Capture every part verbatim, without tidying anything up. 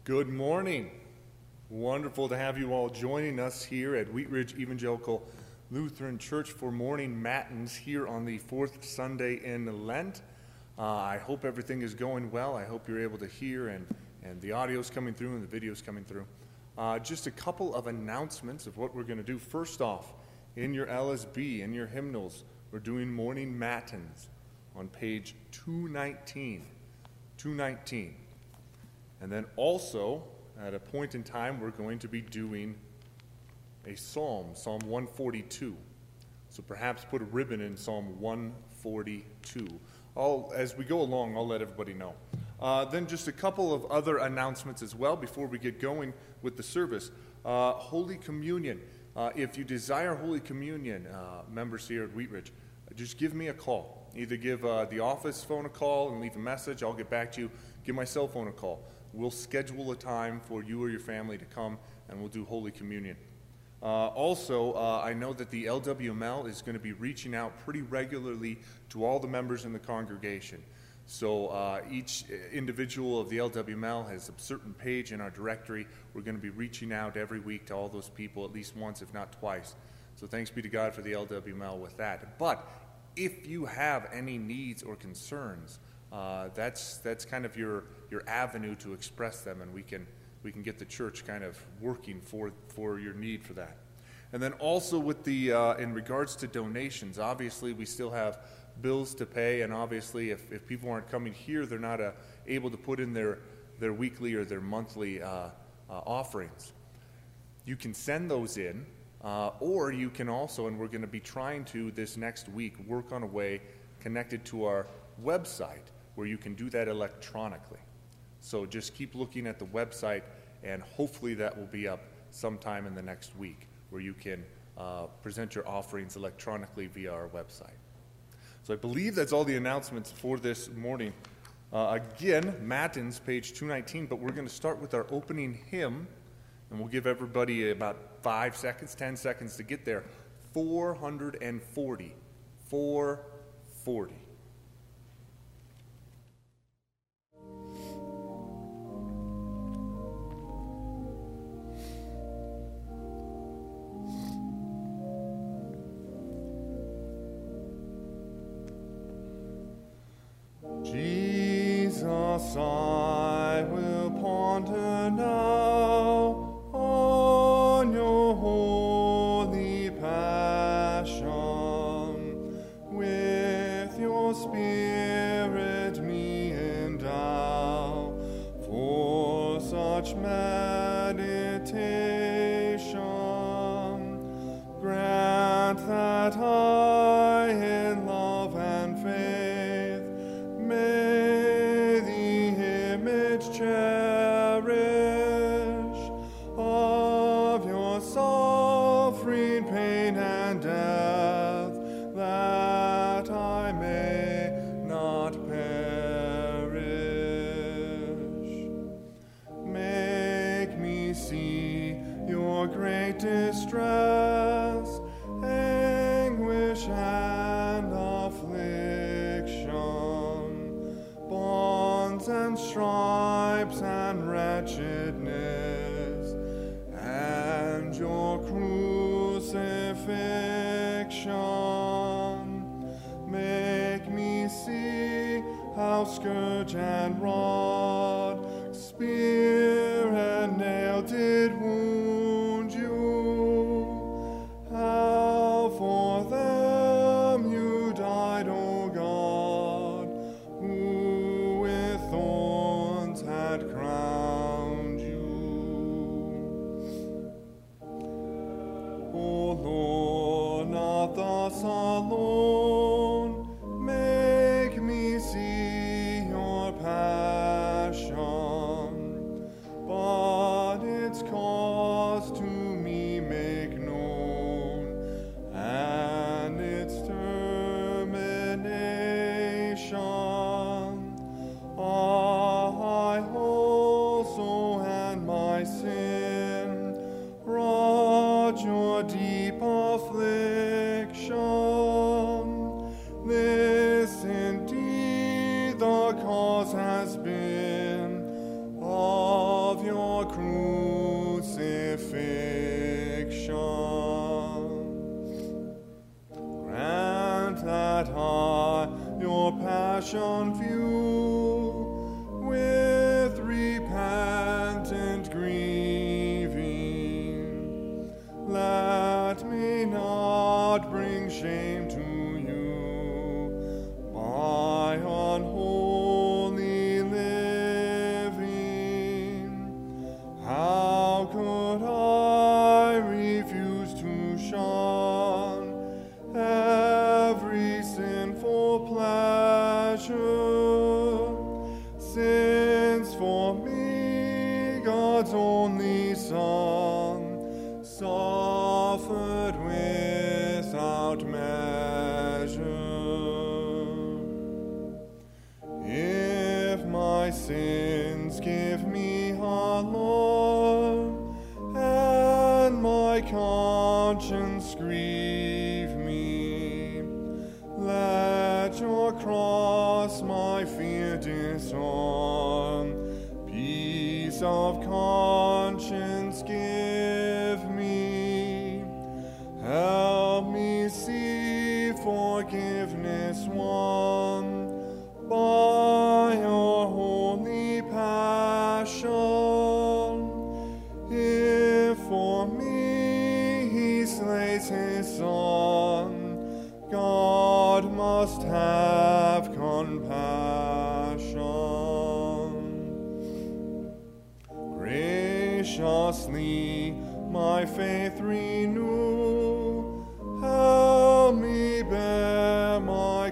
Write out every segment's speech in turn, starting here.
Good morning. Wonderful to have you all joining us here at Wheat Ridge Evangelical Lutheran Church for morning matins here on the fourth Sunday in Lent. Uh, I hope everything is going well. I hope you're able to hear and, and the audio's coming through and the video's coming through. Uh, just a couple of announcements of what we're going to do. First off, in your L S B, in your hymnals, we're doing morning matins on page two nineteen. two nineteen. And then also, at a point in time, we're going to be doing a psalm, Psalm one forty-two. So perhaps put a ribbon in Psalm one forty-two. I'll, as we go along, I'll let everybody know. Uh, then just a couple of other announcements as well before we get going with the service. Uh, Holy Communion. Uh, if you desire Holy Communion, uh, members here at Wheat Ridge, just give me a call. Either give uh, the office phone a call and leave a message. I'll get back to you. Give my cell phone a call. We'll schedule a time for you or your family to come, and we'll do Holy Communion. Uh, also, uh, I know that the L W M L is going to be reaching out pretty regularly to all the members in the congregation. So uh, each individual of the L W M L has a certain page in our directory. We're going to be reaching out every week to all those people at least once, if not twice. So thanks be to God for the L W M L with that. But if you have any needs or concerns, uh, that's that's kind of your your avenue to express them, and we can we can get the church kind of working for for your need for that. And then also with the uh, in regards to donations, obviously we still have bills to pay, and obviously if, if people aren't coming here, they're not uh, able to put in their their weekly or their monthly uh, uh, offerings. You can send those in, uh, or you can also, and we're going to be trying to this next week, work on a way connected to our website where you can do that electronically. So just keep looking at the website, and hopefully that will be up sometime in the next week where you can uh, present your offerings electronically via our website. So I believe that's all the announcements for this morning. Uh, again, Matins, page two nineteen, but we're going to start with our opening hymn, and we'll give everybody about five seconds, ten seconds to get there. four forty. four forty. Jesus, I will ponder now on your holy passion. With your Spirit me endow for such meditation. Grant that I in love and faith may the image cherish of your suffering, pain, and death, that I may not perish. Make me see your great distress, anguish, and affliction, bonds and stripes and wretchedness, and your crucifixion. Make me see how scourge and rod, spear and nail did wound you, how for them you died, O God, who with thorns had crowned you. O Lord, not thus alone, make me see your passion. crucifixion. Grant that I your passion view with repentant grieving. Let me not bring shame to you by unholy living. How could I refuse to shun every sinful pleasure, since for me God's only Son suffered without measure? If my sins give me alarm and my conscience grieve me, let your cross my fear disarm. Peace of conscience give me. Help me see forgiveness won by your holy passion. If for me he slays his Son, God must have compassion. Graciously my faith renew. Help me bear my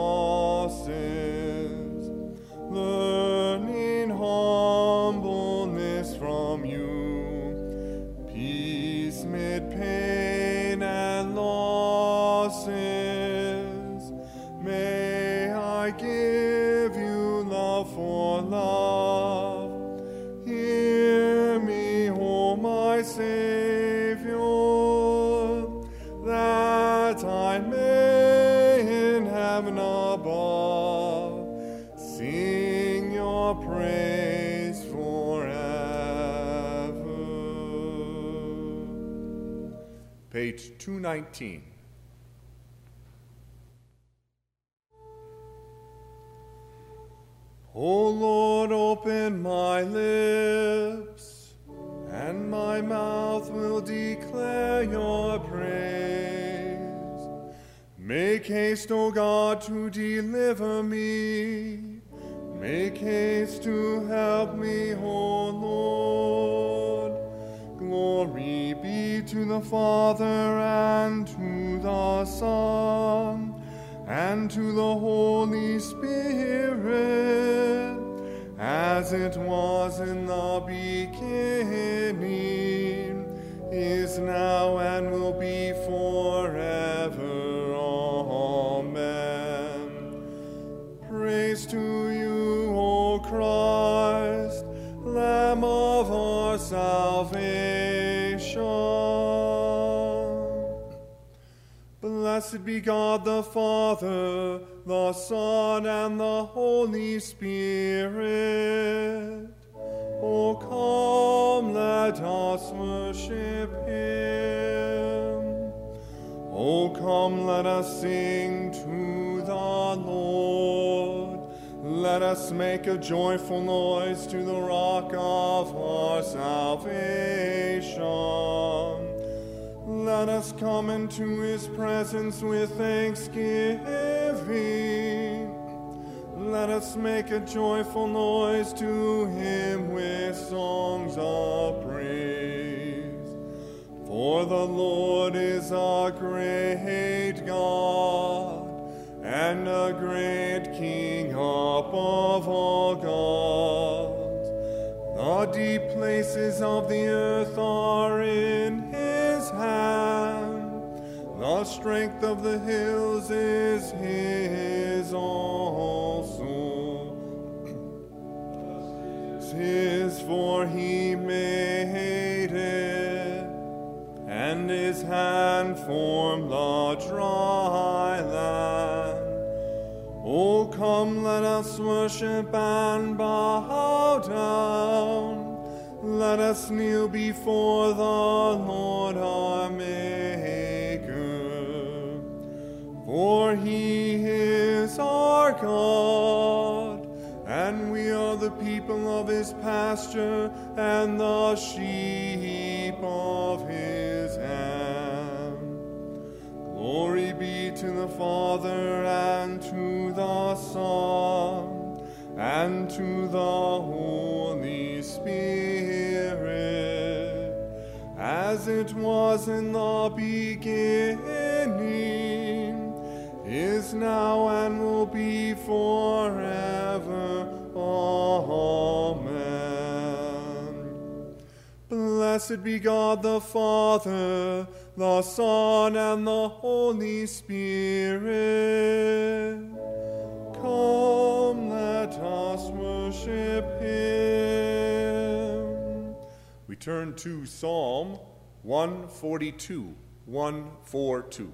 crosses, learning humbleness from you, peace mid pain and losses. May I give you love for love. Hear me, O my Savior, that I may in heaven above sing your praise forever. Page two nineteen. O Lord, open my lips, and my mouth will declare your praise. Make haste, O God, to deliver me. Make haste to help me, O Lord. Glory be to the Father, and to the Son, and to the Holy Spirit, as it was in the beginning, is now, and will be forever. Amen. Praise to you, O Christ, Lamb of our salvation. Blessed be God the Father, the Son, and the Holy Spirit. O come, let us worship him. O come, let us sing to the Lord. Let us make a joyful noise to the rock of our salvation. Let us come into his presence with thanksgiving. Let us make a joyful noise to him with songs of praise. For the Lord is a great God, and a great King above all gods. The deep places of the earth are in his hand. The strength of the hills is his also. 'Tis for he made it, and his hand formed the dry land. Oh, come, let us worship and bow down. let us kneel before the Lord our Maker. For he is our God, and we are the people of his pasture and the sheep of his hand. Glory be to the Father, and to the Son, and to the Holy Spirit, as it was in the beginning, is now, and will be forever. Amen. Blessed be God the Father, the Son, and the Holy Spirit. Come, let us worship him. We turn to Psalm one forty-two, one forty-two.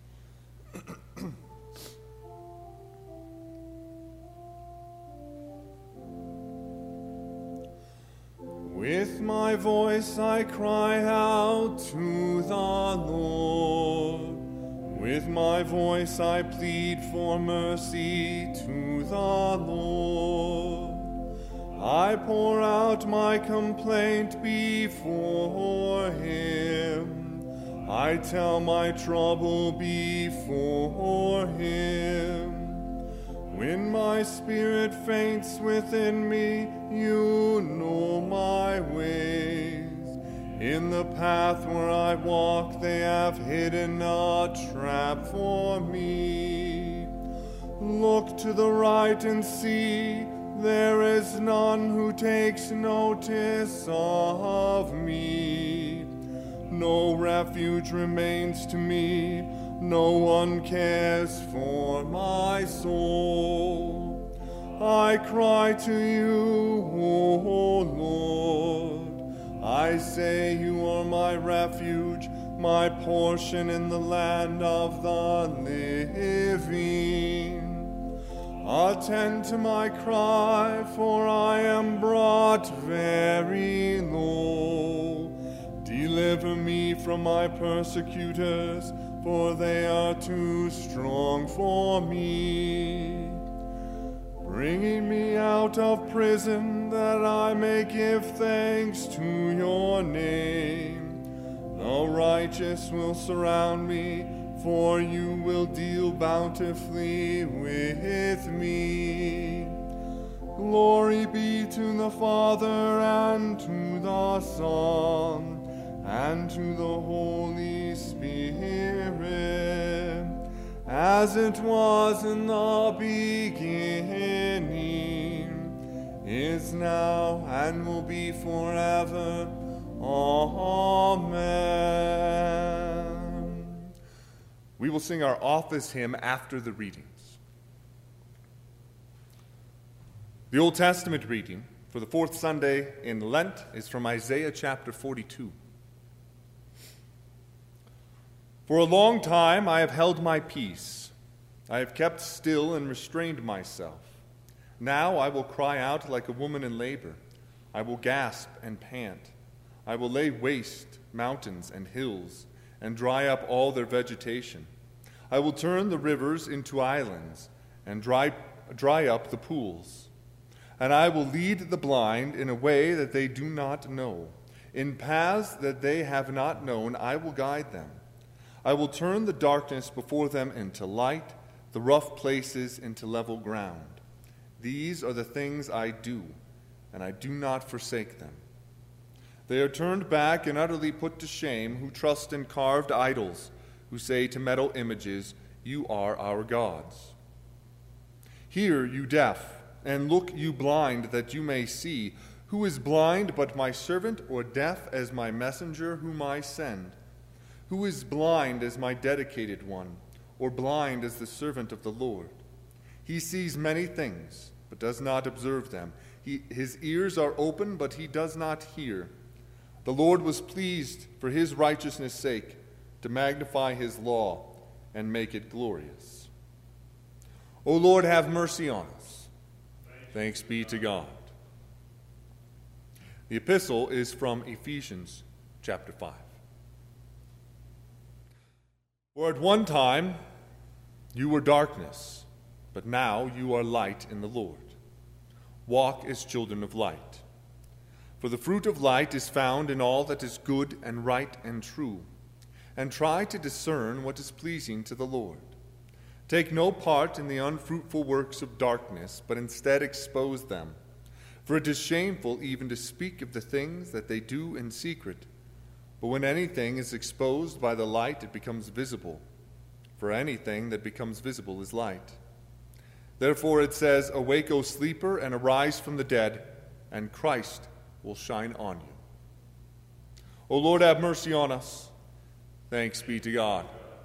With my voice I cry out to the Lord. With my voice I plead for mercy to the Lord. I pour out my complaint before him. I tell my trouble before him. When my spirit faints within me, you know my ways. In the path where I walk, they have hidden a trap for me. Look to the right and see, there is none who takes notice of me. No refuge remains to me, no one cares for my soul. I cry to you, O Lord. I say you are my refuge, my portion in the land of the living. Attend to my cry, for I am brought very low. Deliver me from my persecutors, for they are too strong for me. Bringing me out of prison, that I may give thanks to your name. The righteous will surround me, for you will deal bountifully with me. Glory be to the Father, and to the Son, and to the Holy Spirit, as it was in the beginning, is now, and will be forever. Amen. We will sing our office hymn after the readings. The Old Testament reading for the fourth Sunday in Lent is from Isaiah chapter forty-two. For a long time I have held my peace. I have kept still and restrained myself. Now I will cry out like a woman in labor. I will gasp and pant. I will lay waste mountains and hills and dry up all their vegetation. I will turn the rivers into islands and dry, dry up the pools. And I will lead the blind in a way that they do not know. In paths that they have not known, I will guide them. I will turn the darkness before them into light, the rough places into level ground. These are the things I do, and I do not forsake them. They are turned back and utterly put to shame who trust in carved idols, who say to metal images, "You are our gods." Hear, you deaf, and look, you blind, that you may see. Who is blind but my servant, or deaf as my messenger whom I send? Who is blind as my dedicated one, or blind as the servant of the Lord? He sees many things, but does not observe them. He, his ears are open, but he does not hear. The Lord was pleased, for his righteousness' sake, to magnify his law and make it glorious. O Lord, have mercy on us. Thanks be to God. The epistle is from Ephesians chapter five. For at one time you were darkness, but now you are light in the Lord. Walk as children of light. For the fruit of light is found in all that is good and right and true, and try to discern what is pleasing to the Lord. Take no part in the unfruitful works of darkness, but instead expose them. For it is shameful even to speak of the things that they do in secret. But when anything is exposed by the light, it becomes visible. For anything that becomes visible is light. Therefore it says, "Awake, O sleeper, and arise from the dead, and Christ will shine on you." O Lord, have mercy on us. Thanks be to God.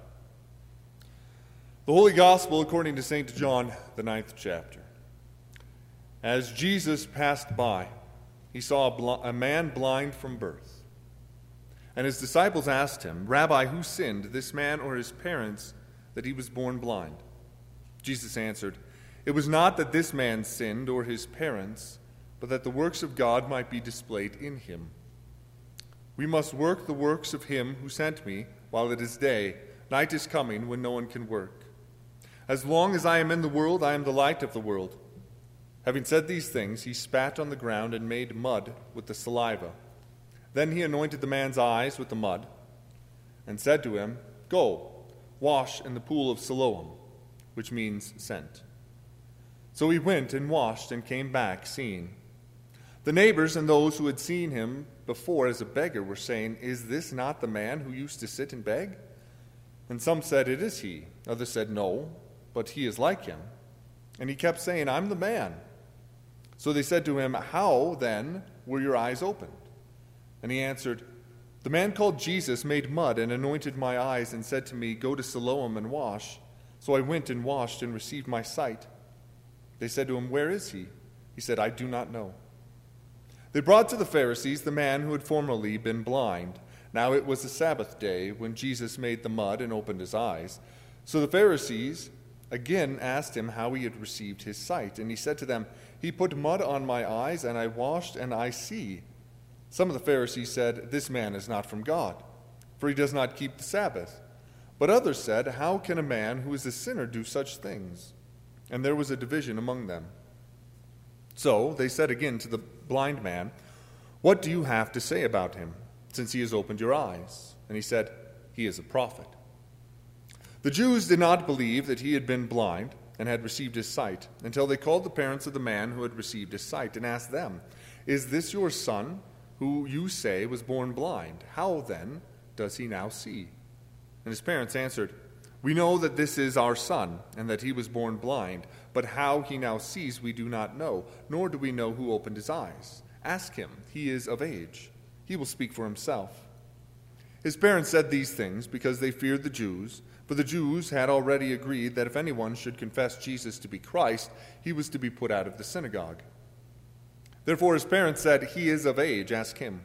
The Holy Gospel according to Saint John, the ninth chapter. As Jesus passed by, he saw a, bl- a man blind from birth. And his disciples asked him, "Rabbi, who sinned, this man or his parents, that he was born blind?" Jesus answered, "It was not that this man sinned or his parents, but that the works of God might be displayed in him. We must work the works of him who sent me while it is day. Night is coming when no one can work. As long as I am in the world, I am the light of the world." Having said these things, he spat on the ground and made mud with the saliva. Then he anointed the man's eyes with the mud and said to him, "Go, wash in the pool of Siloam," which means sent. So he went and washed and came back, seeing. The neighbors and those who had seen him before as a beggar were saying, "Is this not the man who used to sit and beg?" And some said, "It is he." Others said, "No, but he is like him." And he kept saying, "I'm the man." So they said to him, "How, then, were your eyes opened?" And he answered, "The man called Jesus made mud and anointed my eyes and said to me, 'Go to Siloam and wash.' So I went and washed and received my sight." They said to him, "Where is he?" He said, "I do not know." They brought to the Pharisees the man who had formerly been blind. Now it was the Sabbath day when Jesus made the mud and opened his eyes. So the Pharisees again asked him how he had received his sight. And he said to them, "He put mud on my eyes, and I washed, and I see." Some of the Pharisees said, "This man is not from God, for he does not keep the Sabbath." But others said, "How can a man who is a sinner do such things?" And there was a division among them. So they said again to the blind man, "What do you have to say about him, since he has opened your eyes?" And he said, "He is a prophet." The Jews did not believe that he had been blind and had received his sight, until they called the parents of the man who had received his sight and asked them, "Is this your son, who you say was born blind? How then does he now see?" And his parents answered, "We know that this is our son, and that he was born blind, but how he now sees we do not know, nor do we know who opened his eyes. Ask him, he is of age. He will speak for himself." His parents said these things because they feared the Jews, for the Jews had already agreed that if anyone should confess Jesus to be Christ, he was to be put out of the synagogue. Therefore his parents said, "He is of age, ask him."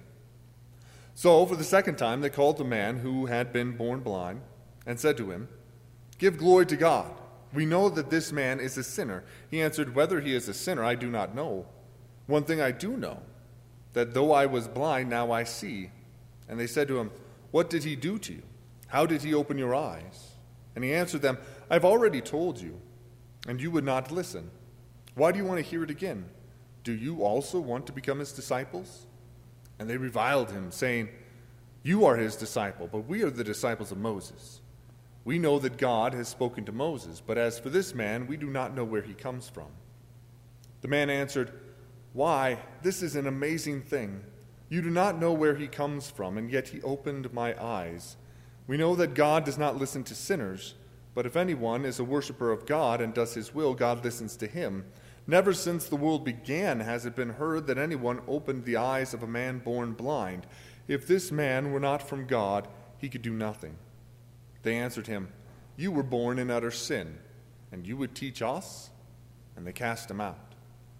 So for the second time they called the man who had been born blind and said to him, "Give glory to God. We know that this man is a sinner." He answered, "Whether he is a sinner, I do not know. One thing I do know, that though I was blind, now I see." And they said to him, "What did he do to you? How did he open your eyes?" And he answered them, "I've already told you, and you would not listen. Why do you want to hear it again? Do you also want to become his disciples?" And they reviled him, saying, "You are his disciple, but we are the disciples of Moses. We know that God has spoken to Moses, but as for this man, we do not know where he comes from." The man answered, "Why, this is an amazing thing. You do not know where he comes from, and yet he opened my eyes. We know that God does not listen to sinners, but if anyone is a worshiper of God and does his will, God listens to him. Never since the world began has it been heard that anyone opened the eyes of a man born blind. If this man were not from God, he could do nothing." They answered him, "You were born in utter sin, and you would teach us?" And they cast him out.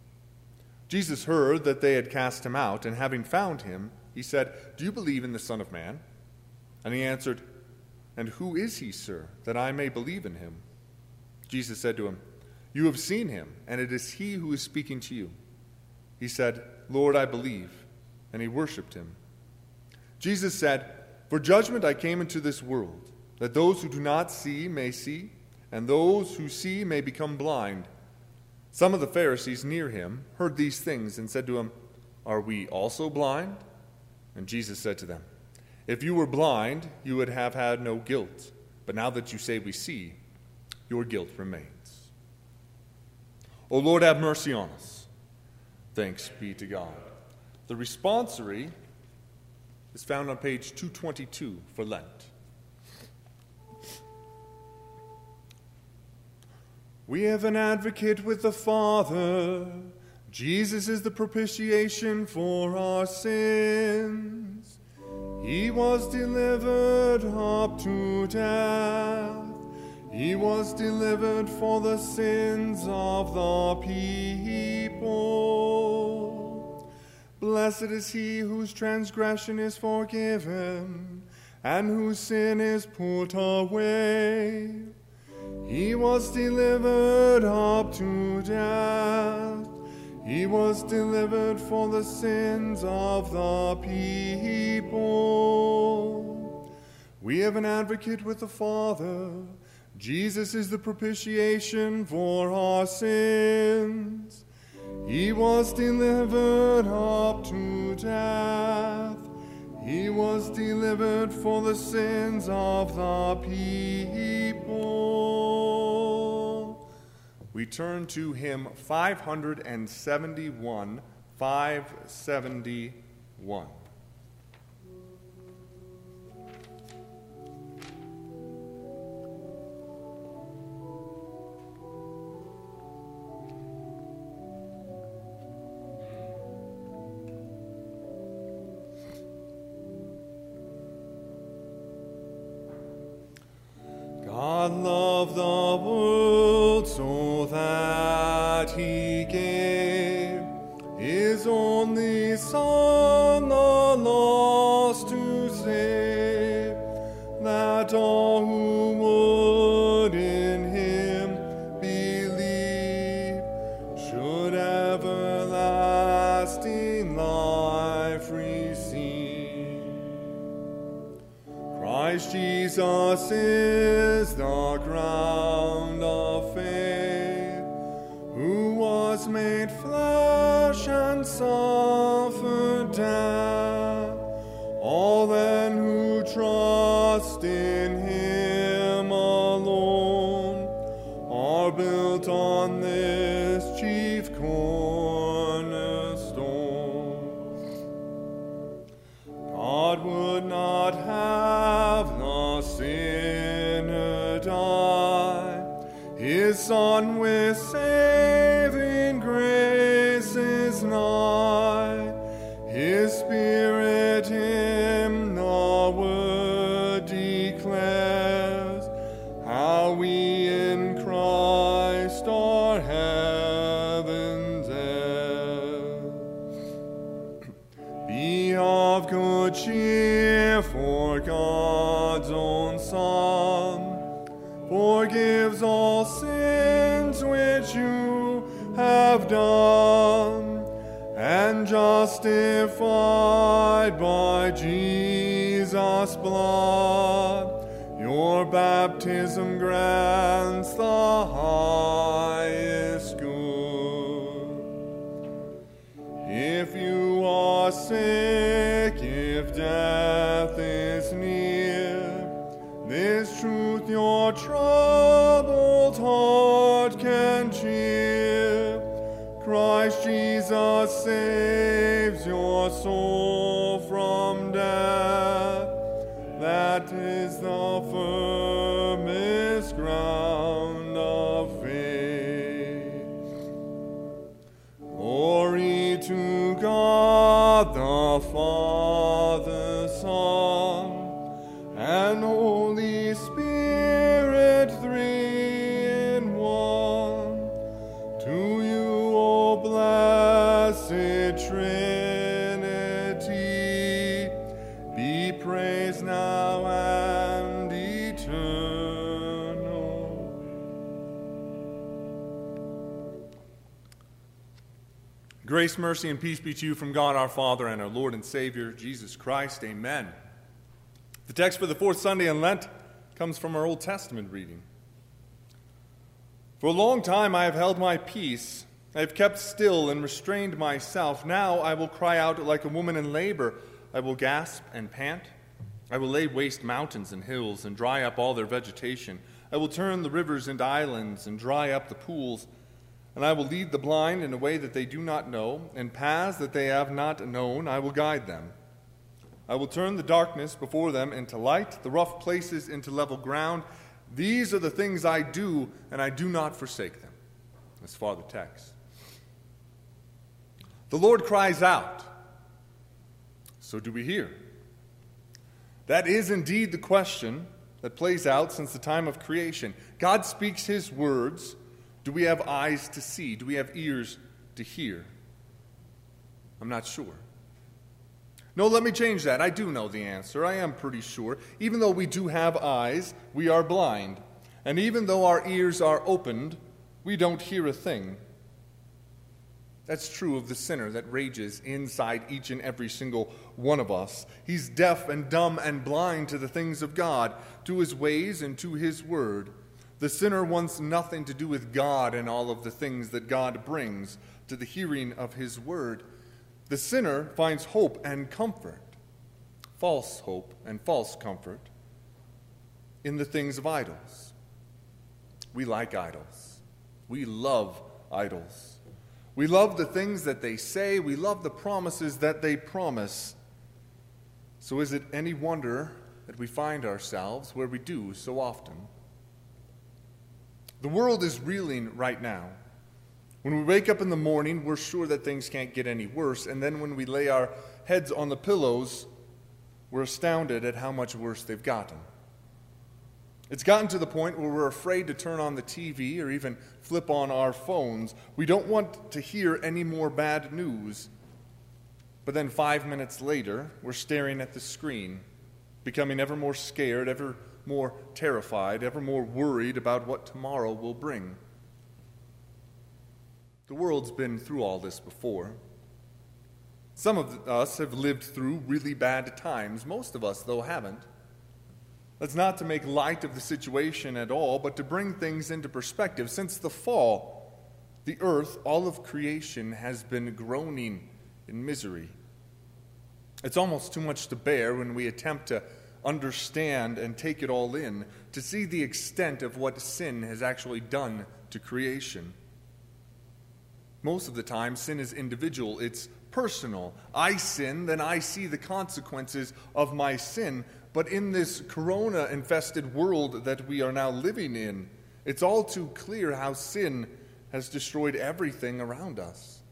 Jesus heard that they had cast him out, and having found him, he said, "Do you believe in the Son of Man?" And he answered, "And who is he, sir, that I may believe in him?" Jesus said to him, "You have seen him, and it is he who is speaking to you." He said, "Lord, I believe. and he worshipped him. Jesus said, "For judgment I came into this world, that those who do not see may see, and those who see may become blind." Some of the Pharisees near him heard these things and said to him, "Are we also blind?" And Jesus said to them, "If you were blind, you would have had no guilt. But now that you say we see, your guilt remains." O Lord, have mercy on us. Thanks be to God. The responsory is found on page two twenty-two for Lent. We have an advocate with the Father. Jesus is the propitiation for our sins. He was delivered up to death. He was delivered for the sins of the people. Blessed is he whose transgression is forgiven and whose sin is put away. He was delivered up to death. He was delivered for the sins of the people. We have an advocate with the Father. Jesus is the propitiation for our sins. He was delivered up to death. He was delivered for the sins of the people. We turn to hymn five seventy-one, five seventy-one. God loved the world so that he gave his only Son, the lost to save, that all who would in him believe should everlasting life receive. Christ Jesus is the ground of faith, who was made flesh and suffered death. All then who trust in him alone are built on this chief cornerstone. God would not have the sinner die. His Son with saving grace is nigh. His Spirit in the word declares how we in Christ are heaven's heirs. Be of good cheer, for God's own Son forgives all sins which you have done, and justified by Jesus' blood, your baptism grants the highest good. If you are sick, if death is near, this truth your troubled heart can cheer. Christ Jesus saves your soul from death. That is the firmest ground of faith. Glory to God the Grace, mercy, and peace be to you from God our Father and our Lord and Savior, Jesus Christ. Amen. The text for the fourth Sunday in Lent comes from our Old Testament reading. For a long time I have held my peace. I have kept still and restrained myself. Now I will cry out like a woman in labor. I will gasp and pant. I will lay waste mountains and hills and dry up all their vegetation. I will turn the rivers into islands and dry up the pools. And I will lead the blind in a way that they do not know, and paths that they have not known I will guide them. I will turn the darkness before them into light, the rough places into level ground. These are the things I do, and I do not forsake them. As far the text. The Lord cries out. So do we hear? That is indeed the question that plays out since the time of creation. God speaks his words. Do we have eyes to see? Do we have ears to hear? I'm not sure. No, let me change that. I do know the answer. I am pretty sure. Even though we do have eyes, we are blind. And even though our ears are opened, we don't hear a thing. That's true of the sinner that rages inside each and every single one of us. He's deaf and dumb and blind to the things of God, to his ways and to his word. The sinner wants nothing to do with God and all of the things that God brings to the hearing of his word. The sinner finds hope and comfort, false hope and false comfort, in the things of idols. We like idols. We love idols. We love the things that they say. We love the promises that they promise. So is it any wonder that we find ourselves where we do so often? The world is reeling right now. When we wake up in the morning, we're sure that things can't get any worse. And then when we lay our heads on the pillows, we're astounded at how much worse they've gotten. It's gotten to the point where we're afraid to turn on the T V or even flip on our phones. We don't want to hear any more bad news. But then five minutes later, we're staring at the screen, becoming ever more scared, ever more terrified, ever more worried about what tomorrow will bring. The world's been through all this before. Some of us have lived through really bad times. Most of us, though, haven't. That's not to make light of the situation at all, but to bring things into perspective. Since the fall, the earth, all of creation, has been groaning in misery. It's almost too much to bear when we attempt to understand and take it all in, to see the extent of what sin has actually done to creation. Most of the time, sin is individual. It's personal. I sin, then I see the consequences of my sin. But in this corona-infested world that we are now living in, it's all too clear how sin has destroyed everything around us.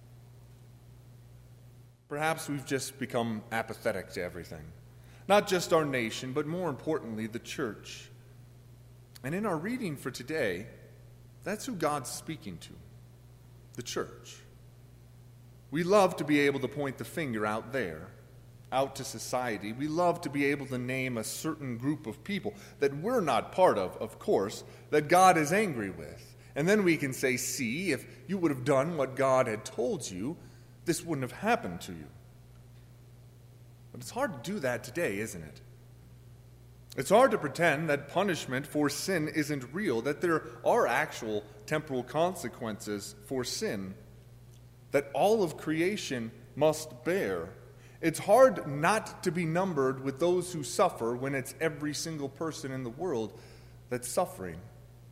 Perhaps we've just become apathetic to everything. Not just our nation, but more importantly, the church. And in our reading for today, that's who God's speaking to, the church. We love to be able to point the finger out there, out to society. We love to be able to name a certain group of people that we're not part of, of course, that God is angry with. And then we can say, see, if you would have done what God had told you, this wouldn't have happened to you. But it's hard to do that today, isn't it? It's hard to pretend that punishment for sin isn't real, that there are actual temporal consequences for sin, that all of creation must bear. It's hard not to be numbered with those who suffer when it's every single person in the world that's suffering.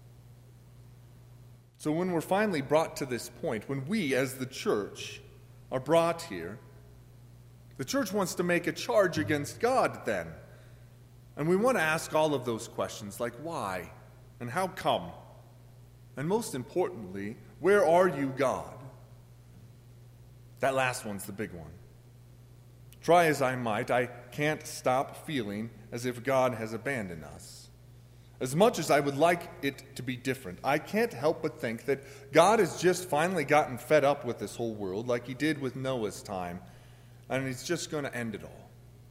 So when we're finally brought to this point, when we as the church are brought here, the church wants to make a charge against God then. And we want to ask all of those questions like why and how come? And most importantly, where are you, God? That last one's the big one. Try as I might, I can't stop feeling as if God has abandoned us. As much as I would like it to be different, I can't help but think that God has just finally gotten fed up with this whole world like he did with Noah's time, and he's just going to end it all.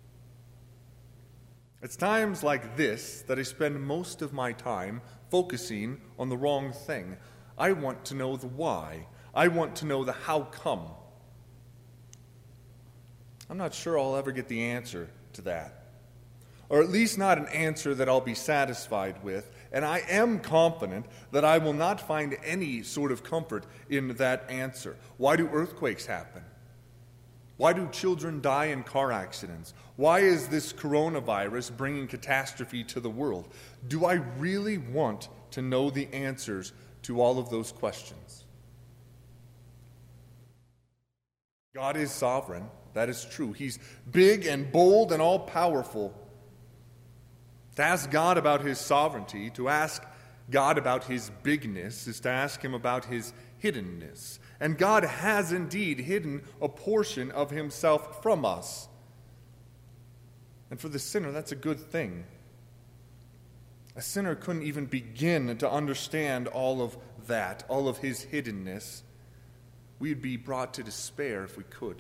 It's times like this that I spend most of my time focusing on the wrong thing. I want to know the why. I want to know the how come. I'm not sure I'll ever get the answer to that. Or at least not an answer that I'll be satisfied with. And I am confident that I will not find any sort of comfort in that answer. Why do earthquakes happen? Why do children die in car accidents? Why is this coronavirus bringing catastrophe to the world? Do I really want to know the answers to all of those questions? God is sovereign. That is true. He's big and bold and all-powerful. To ask God about his sovereignty, to ask God about his bigness, is to ask him about his hiddenness. And God has indeed hidden a portion of himself from us. And for the sinner, that's a good thing. A sinner couldn't even begin to understand all of that, all of his hiddenness. We'd be brought to despair if we could.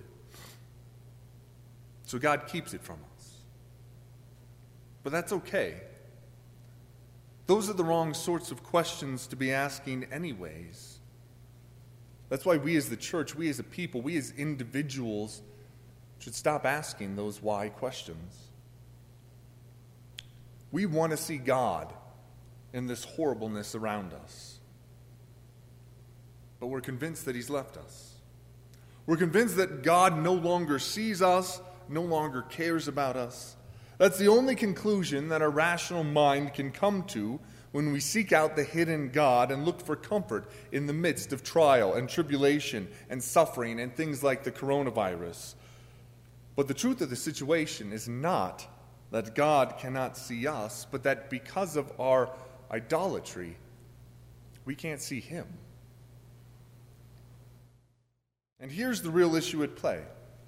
So God keeps it from us. But that's okay. Those are the wrong sorts of questions to be asking anyways. That's why we as the church, we as a people, we as individuals should stop asking those why questions. We want to see God in this horribleness around us. But we're convinced that he's left us. We're convinced that God no longer sees us, no longer cares about us. That's the only conclusion that a rational mind can come to when we seek out the hidden God and look for comfort in the midst of trial and tribulation and suffering and things like the coronavirus. But the truth of the situation is not that God cannot see us, but that because of our idolatry, we can't see him. And here's the real issue at play.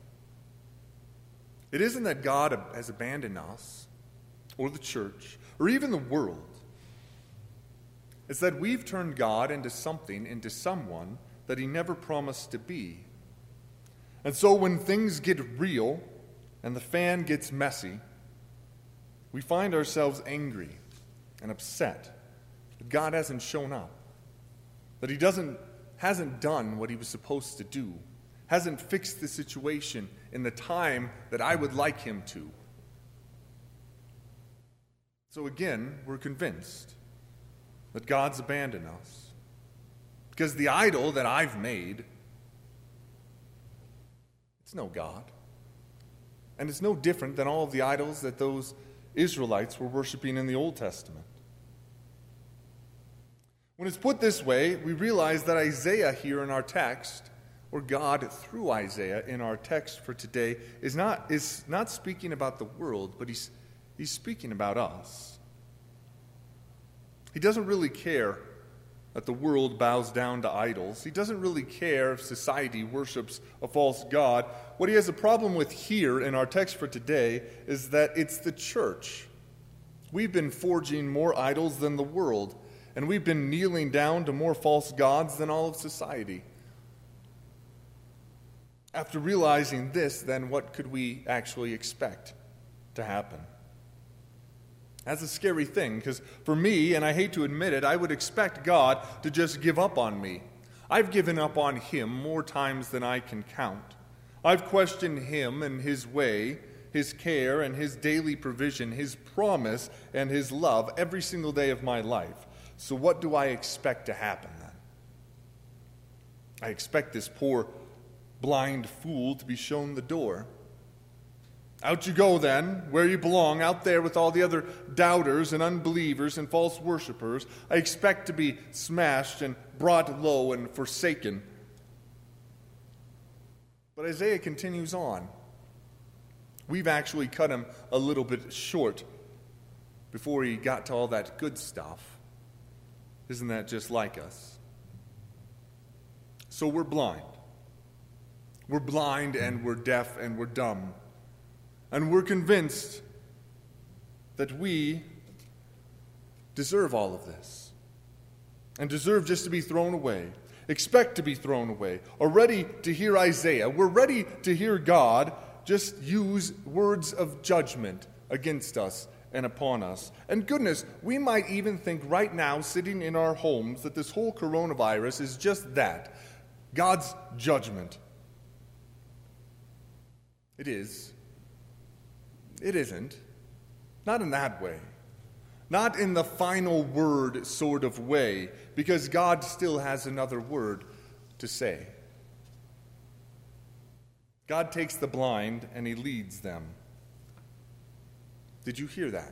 It isn't that God has abandoned us, or the church, or even the world. It's that we've turned God into something, into someone that he never promised to be. And so when things get real and the fan gets messy, we find ourselves angry and upset that God hasn't shown up, that he doesn't hasn't done what he was supposed to do, hasn't fixed the situation in the time that I would like him to. So again, we're convinced that God's abandoned us because the idol that I've made, it's no God. And it's no different than all of the idols that those Israelites were worshiping in the Old Testament. When it's put this way, we realize that Isaiah here in our text, or God through Isaiah in our text for today, is not, is not speaking about the world, but he's, he's speaking about us. He doesn't really care that the world bows down to idols. He doesn't really care if society worships a false god. What he has a problem with here in our text for today is that it's the church. We've been forging more idols than the world, and we've been kneeling down to more false gods than all of society. After realizing this, then what could we actually expect to happen? That's a scary thing, because for me, and I hate to admit it, I would expect God to just give up on me. I've given up on him more times than I can count. I've questioned him and his way, his care and his daily provision, his promise and his love every single day of my life. So what do I expect to happen then? I expect this poor blind fool to be shown the door. Out you go then, where you belong, out there with all the other doubters and unbelievers and false worshipers. I expect to be smashed and brought low and forsaken. But Isaiah continues on. We've actually cut him a little bit short before he got to all that good stuff. Isn't that just like us? So we're blind. We're blind and we're deaf and we're dumb. And we're convinced that we deserve all of this and deserve just to be thrown away, expect to be thrown away, are ready to hear Isaiah. We're ready to hear God just use words of judgment against us and upon us. And goodness, we might even think right now, sitting in our homes, that this whole coronavirus is just that, God's judgment. It is. It isn't. Not in that way. Not in the final word sort of way, because God still has another word to say. God takes the blind and he leads them. Did you hear that?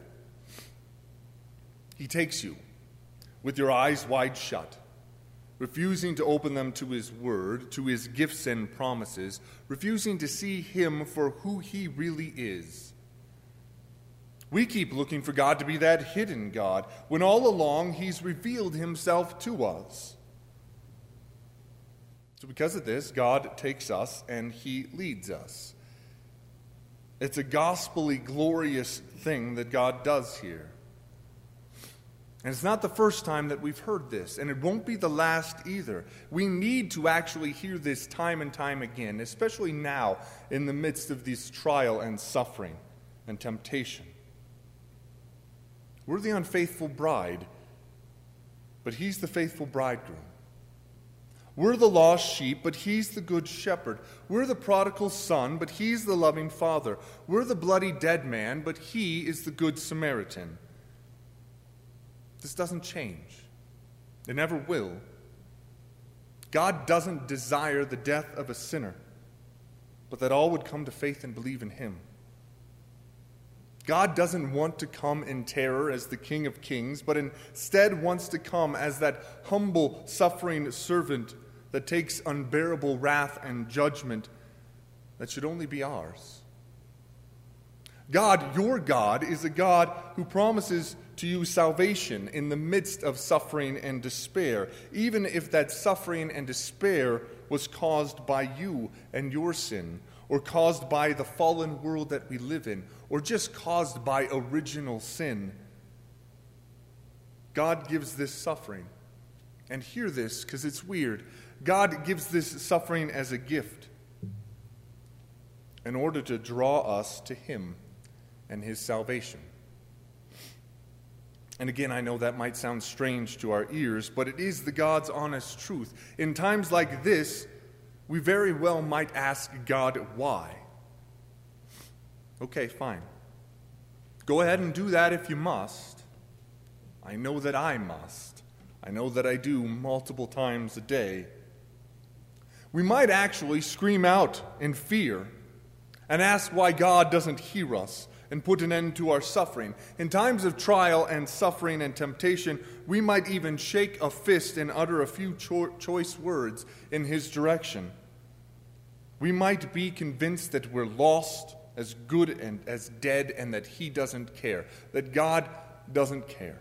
He takes you with your eyes wide shut, refusing to open them to his word, to his gifts and promises, refusing to see him for who he really is. We keep looking for God to be that hidden God, when all along he's revealed himself to us. So because of this, God takes us and he leads us. It's a gospelly, glorious thing that God does here. And it's not the first time that we've heard this, and it won't be the last either. We need to actually hear this time and time again, especially now in the midst of this trial and suffering and temptation. We're the unfaithful bride, but he's the faithful bridegroom. We're the lost sheep, but he's the good shepherd. We're the prodigal son, but he's the loving father. We're the bloody dead man, but he is the good Samaritan. This doesn't change. It never will. God doesn't desire the death of a sinner, but that all would come to faith and believe in him. God doesn't want to come in terror as the King of Kings, but instead wants to come as that humble, suffering servant that takes unbearable wrath and judgment that should only be ours. God, your God, is a God who promises to you salvation in the midst of suffering and despair, even if that suffering and despair was caused by you and your sin, or caused by the fallen world that we live in, or just caused by original sin. God gives this suffering. And hear this, because it's weird. God gives this suffering as a gift in order to draw us to him and his salvation. And again, I know that might sound strange to our ears, but it is the God's honest truth. In times like this, we very well might ask God why. Okay, fine. Go ahead and do that if you must. I know that I must. I know that I do multiple times a day. We might actually scream out in fear and ask why God doesn't hear us and put an end to our suffering. In times of trial and suffering and temptation, we might even shake a fist and utter a few cho- choice words in his direction. We might be convinced that we're lost, as good and as dead, and that he doesn't care, that God doesn't care.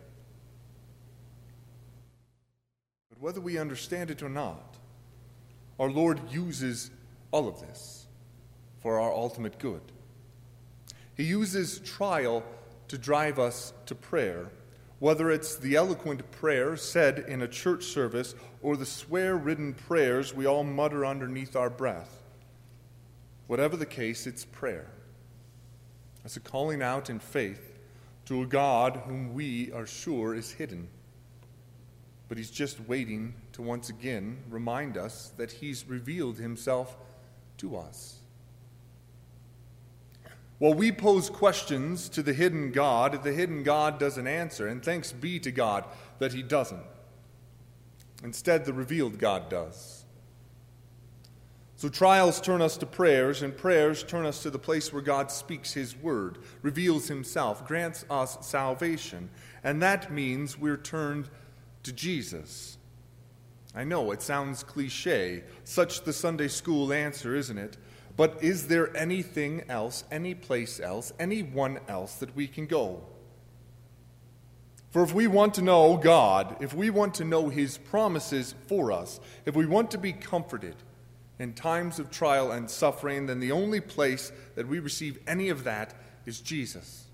But whether we understand it or not, our Lord uses all of this for our ultimate good. He uses trial to drive us to prayer, whether it's the eloquent prayer said in a church service or the swear-ridden prayers we all mutter underneath our breath. Whatever the case, it's prayer. It's a calling out in faith to a God whom we are sure is hidden. But he's just waiting to once again remind us that he's revealed himself to us. While we pose questions to the hidden God, the hidden God doesn't answer, and thanks be to God that he doesn't. Instead, the revealed God does. So trials turn us to prayers, and prayers turn us to the place where God speaks his word, reveals himself, grants us salvation, and that means we're turned to Jesus. I know, it sounds cliche, such the Sunday school answer, isn't it? But is there anything else, any place else, anyone else that we can go? For if we want to know God, if we want to know his promises for us, if we want to be comforted in times of trial and suffering, then the only place that we receive any of that is Jesus.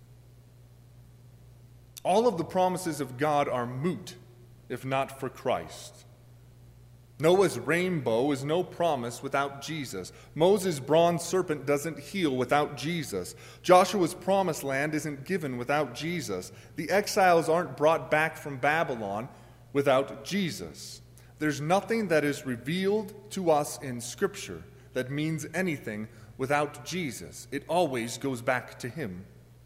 All of the promises of God are moot if not for Christ. Noah's rainbow is no promise without Jesus. Moses' bronze serpent doesn't heal without Jesus. Joshua's promised land isn't given without Jesus. The exiles aren't brought back from Babylon without Jesus. There's nothing that is revealed to us in Scripture that means anything without Jesus. It always goes back to him.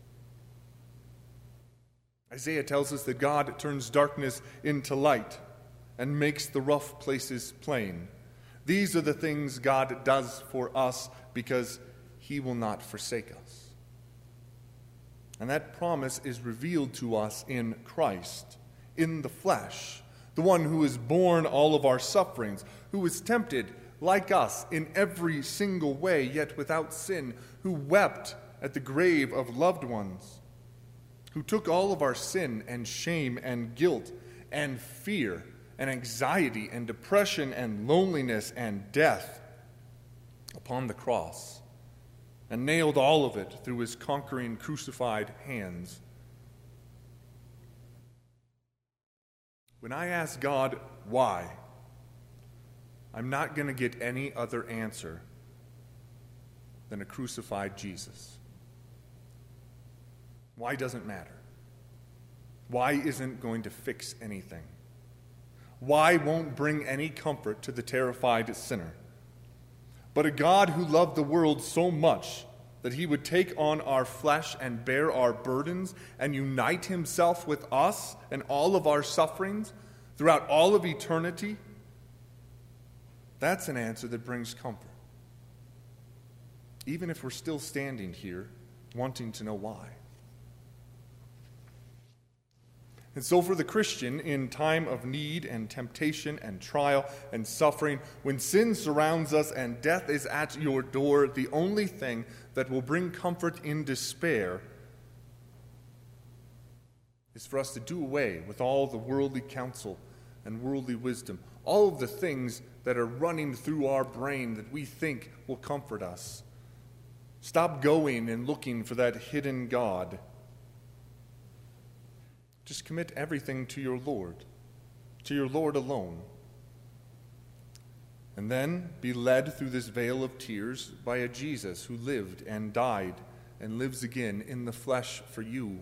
Isaiah tells us that God turns darkness into light and makes the rough places plain. These are the things God does for us because he will not forsake us. And that promise is revealed to us in Christ, in the flesh, the one who has borne all of our sufferings, who was tempted like us in every single way, yet without sin, who wept at the grave of loved ones, who took all of our sin and shame and guilt and fear and anxiety and depression and loneliness and death upon the cross, and nailed all of it through his conquering crucified hands. When I ask God why, I'm not going to get any other answer than a crucified Jesus. Why doesn't matter? Why isn't going to fix anything? Why won't bring any comfort to the terrified sinner? But a God who loved the world so much that he would take on our flesh and bear our burdens and unite himself with us and all of our sufferings throughout all of eternity, that's an answer that brings comfort. Even if we're still standing here wanting to know why. And so for the Christian, in time of need and temptation and trial and suffering, when sin surrounds us and death is at your door, the only thing that will bring comfort in despair is for us to do away with all the worldly counsel and worldly wisdom, all of the things that are running through our brain that we think will comfort us. Stop going and looking for that hidden God. Just commit everything to your Lord, to your Lord alone. And then be led through this vale of tears by a Jesus who lived and died and lives again in the flesh for you.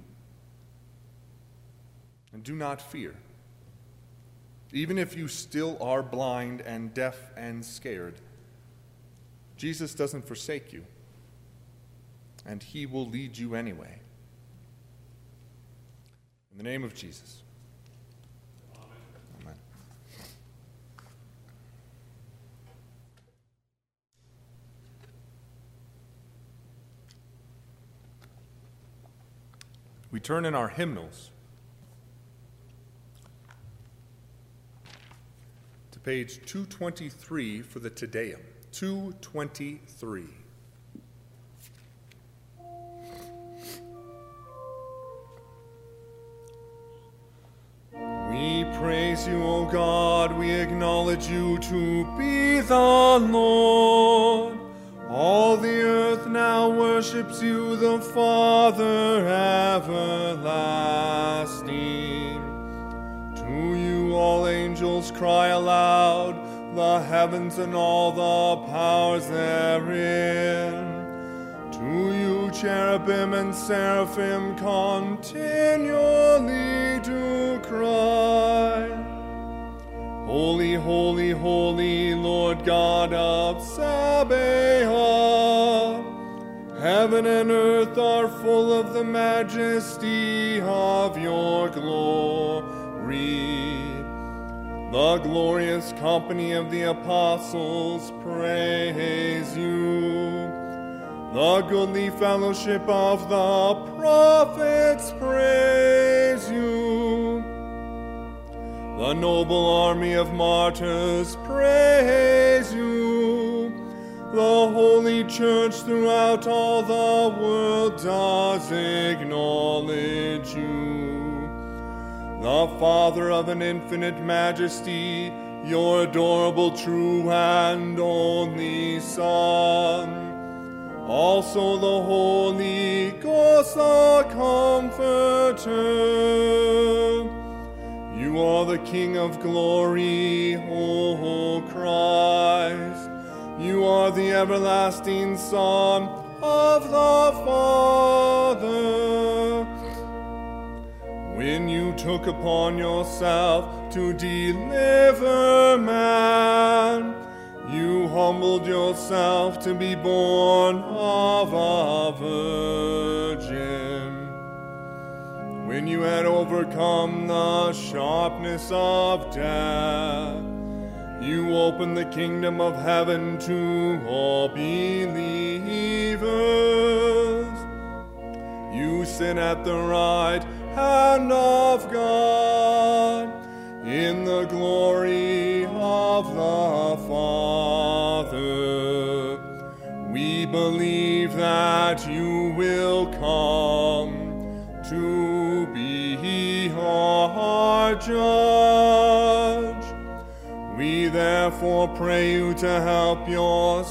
And do not fear. Even if you still are blind and deaf and scared, Jesus doesn't forsake you, and he will lead you anyway. In the name of Jesus. Amen. We turn in our hymnals to page two twenty-three for the Te Deum. two twenty-three. We praise you, O God, we acknowledge you to be the Lord. All the earth now worships you, the Father everlasting. To you all angels cry aloud, the heavens and all the powers therein. To you cherubim and seraphim continually do cry. Holy, holy, holy, Lord God of Sabaoth. Heaven and earth are full of the majesty of your glory. The glorious company of the apostles praise you. The goodly fellowship of the prophets praise you. The noble army of martyrs praise you. The holy church throughout all the world does acknowledge you. The Father of an infinite majesty, your adorable, true, and only Son. Also the Holy Ghost, the Comforter. You are the King of glory, O Christ. You are the everlasting Son of the Father. When you took upon yourself to deliver man, you humbled yourself to be born of a virgin. When you had overcome the sharpness of death, you opened the kingdom of heaven to all believers. You sit at the right hand of God in the glory of the Father. We believe that you will come to be our judge. We therefore pray you to help your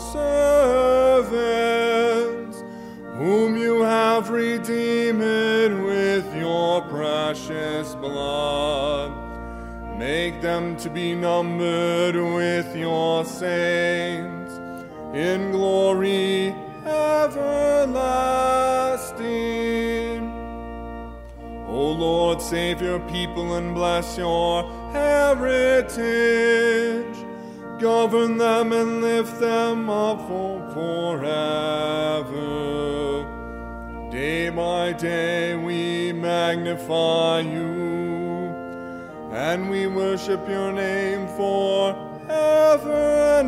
servants, whom you have redeemed with your precious blood. Make them to be numbered with your saints in glory everlasting. O Lord, save your people and bless your heritage. Govern them and lift them up for forever. Day by day we magnify you, and we worship your name forever and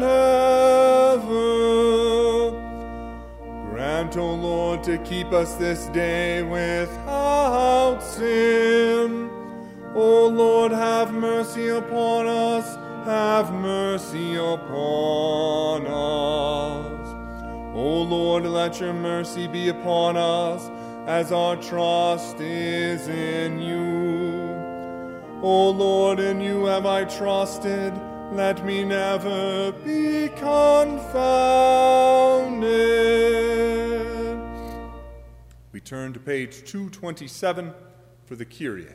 ever. Grant, O Lord, to keep us this day without sin. O Lord, have mercy upon us, have mercy upon us. O Lord, let your mercy be upon us, as our trust is in you. O Lord, in you have I trusted, let me never be confounded. We turn to page two twenty-seven for the Kyrie.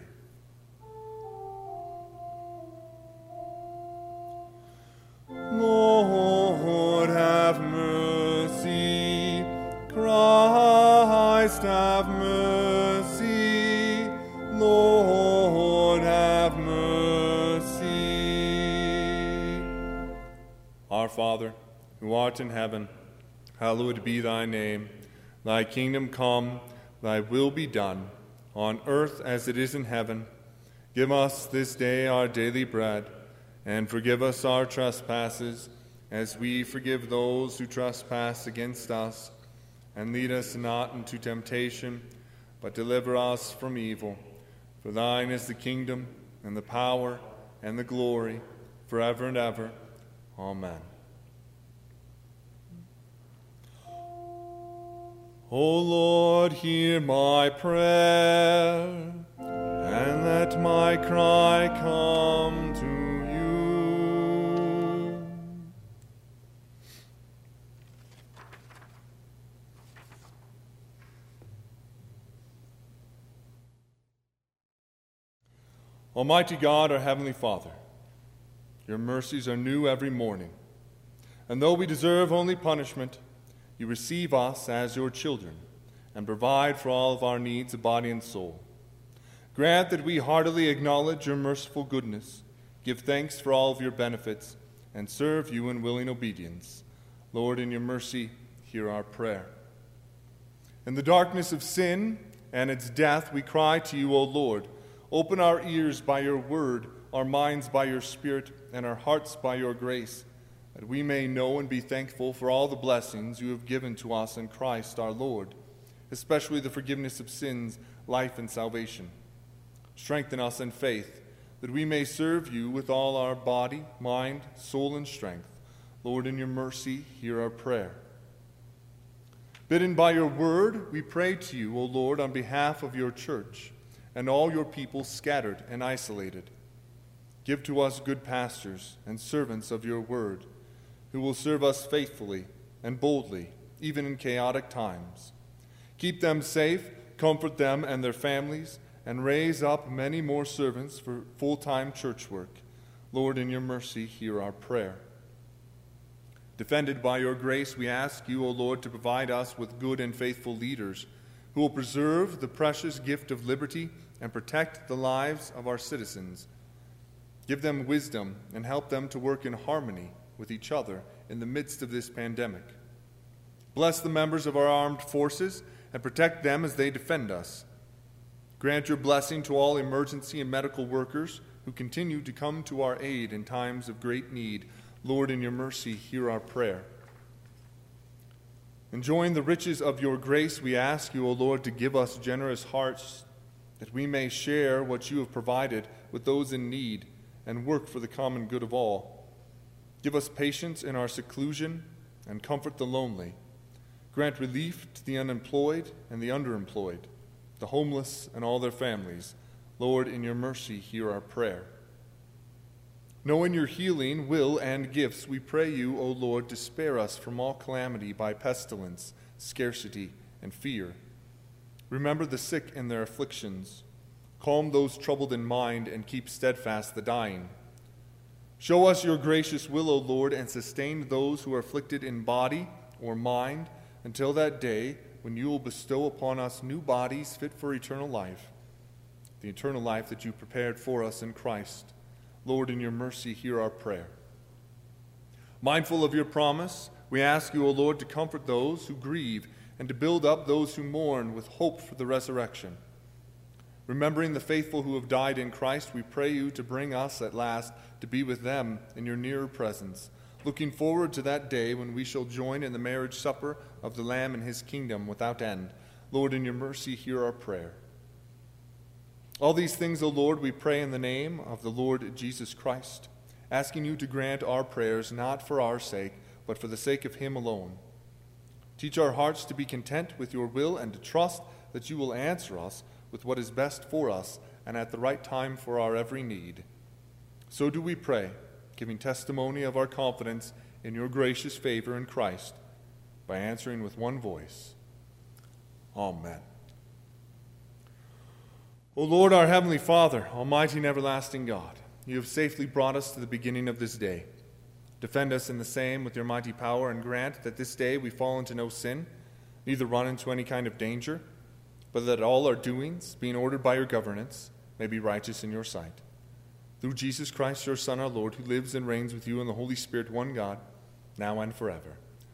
Lord, have mercy. Christ, have mercy. Lord, have mercy. Our Father, who art in heaven, hallowed be thy name. Thy kingdom come, thy will be done, on earth as it is in heaven. Give us this day our daily bread, and forgive us our trespasses, as we forgive those who trespass against us. And lead us not into temptation, but deliver us from evil. For thine is the kingdom, and the power, and the glory, forever and ever. Amen. O Lord, hear my prayer, and let my cry come to you. Almighty God, our Heavenly Father, your mercies are new every morning, and though we deserve only punishment, you receive us as your children and provide for all of our needs of body and soul. Grant that we heartily acknowledge your merciful goodness, give thanks for all of your benefits, and serve you in willing obedience. Lord, in your mercy, hear our prayer. In the darkness of sin and its death, we cry to you, O Lord. Open our ears by your word, our minds by your Spirit, and our hearts by your grace, that we may know and be thankful for all the blessings you have given to us in Christ our Lord, especially the forgiveness of sins, life, and salvation. Strengthen us in faith, that we may serve you with all our body, mind, soul, and strength. Lord, in your mercy, hear our prayer. Bidden by your word, we pray to you, O Lord, on behalf of your church and all your people scattered and isolated. Give to us good pastors and servants of your word, who will serve us faithfully and boldly, even in chaotic times. Keep them safe, comfort them and their families, and raise up many more servants for full-time church work. Lord, in your mercy, hear our prayer. Defended by your grace, we ask you, O Lord, to provide us with good and faithful leaders who will preserve the precious gift of liberty and protect the lives of our citizens. Give them wisdom and help them to work in harmony with each other in the midst of this pandemic. Bless the members of our armed forces and protect them as they defend us. Grant your blessing to all emergency and medical workers who continue to come to our aid in times of great need. Lord, in your mercy, hear our prayer. Enjoying the riches of your grace, we ask you, O Lord, to give us generous hearts that we may share what you have provided with those in need and work for the common good of all. Give us patience in our seclusion and comfort the lonely. Grant relief to the unemployed and the underemployed, the homeless and all their families. Lord, in your mercy, hear our prayer. Knowing your healing will and gifts, we pray you, O Lord, to spare us from all calamity by pestilence, scarcity, and fear. Remember the sick in their afflictions. Calm those troubled in mind and keep steadfast the dying. Show us your gracious will, O Lord, and sustain those who are afflicted in body or mind until that day when you will bestow upon us new bodies fit for eternal life, the eternal life that you prepared for us in Christ. Lord, in your mercy, hear our prayer. Mindful of your promise, we ask you, O Lord, to comfort those who grieve and to build up those who mourn with hope for the resurrection. Remembering the faithful who have died in Christ, we pray you to bring us at last to be with them in your nearer presence, looking forward to that day when we shall join in the marriage supper of the Lamb in his kingdom without end. Lord, in your mercy, hear our prayer. All these things, O Lord, we pray in the name of the Lord Jesus Christ, asking you to grant our prayers not for our sake, but for the sake of him alone. Teach our hearts to be content with your will and to trust that you will answer us with what is best for us and at the right time for our every need. So do we pray, giving testimony of our confidence in your gracious favor in Christ, by answering with one voice, Amen. O Lord, our heavenly Father, almighty and everlasting God, you have safely brought us to the beginning of this day. Defend us in the same with your mighty power, and grant that this day we fall into no sin, neither run into any kind of danger, but that all our doings, being ordered by your governance, may be righteous in your sight. Through Jesus Christ, your Son, our Lord, who lives and reigns with you in the Holy Spirit, one God, now and forever.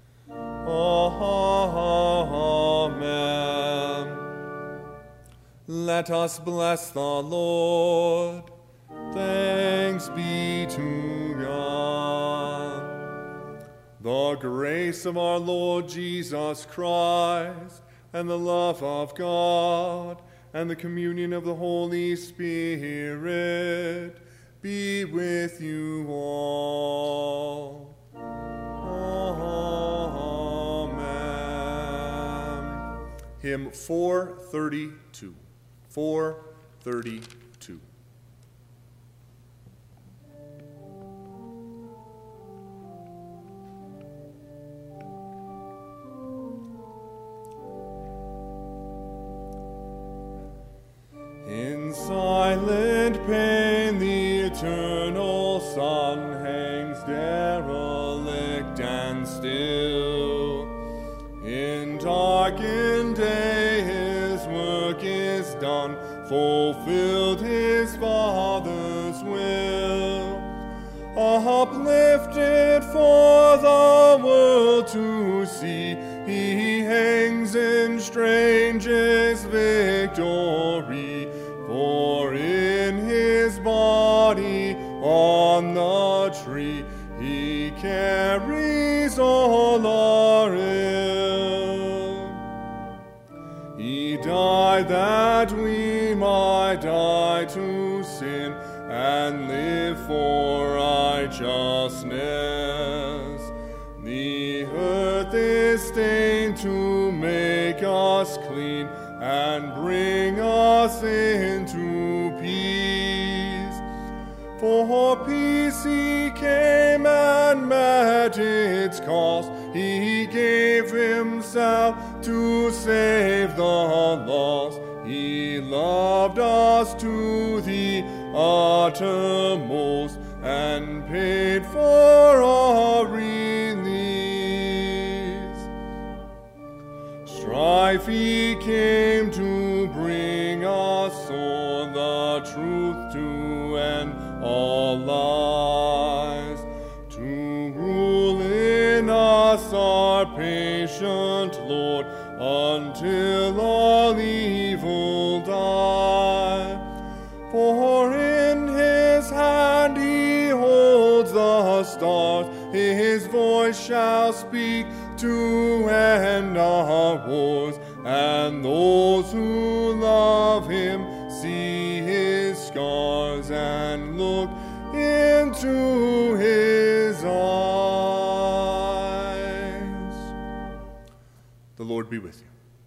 Amen. Let us bless the Lord. Thanks be to God. The grace of our Lord Jesus Christ, and the love of God, and the communion of the Holy Spirit be with you all. Amen. Hymn four thirty-two. four thirty-two. In silent pain the eternal Son hangs derelict and still. In darkened day his work is done, fulfilled his Father's will. Uplifted for the world to see, he hangs in strangest victory. For in his body on the tree he carries all our ill. He died that we might die to sin and live for righteousness. The earth is stained to make us clean and bring us into peace. For peace he came and met its cost. He gave himself to save the lost. He loved us to the uttermost and paid for our release. Strife he came to bring us all the truth to end all lies, to rule patient Lord, until all evil die. For in his hand he holds the stars, his voice shall speak to end our wars, and those who love him see his scars and look into his eyes. The Lord be with you.